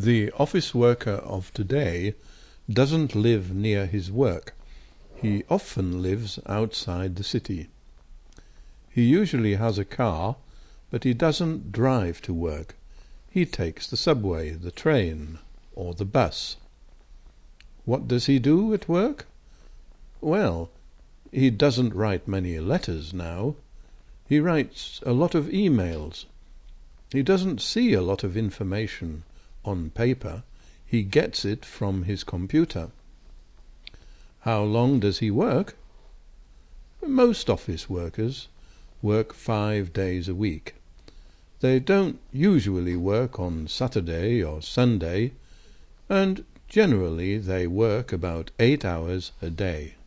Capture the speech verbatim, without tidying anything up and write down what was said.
The office worker of today doesn't live near his work. He often lives outside the city. He usually has a car, but he doesn't drive to work. He takes the subway, the train, or the bus. What does he do at work? Well, he doesn't write many letters now. He writes a lot of emails. He doesn't see a lot of information on paper. He gets it from his computer. How long does he work? Most office workers work five days a week. They don't usually work on Saturday or Sunday, and generally they work about eight hours a day.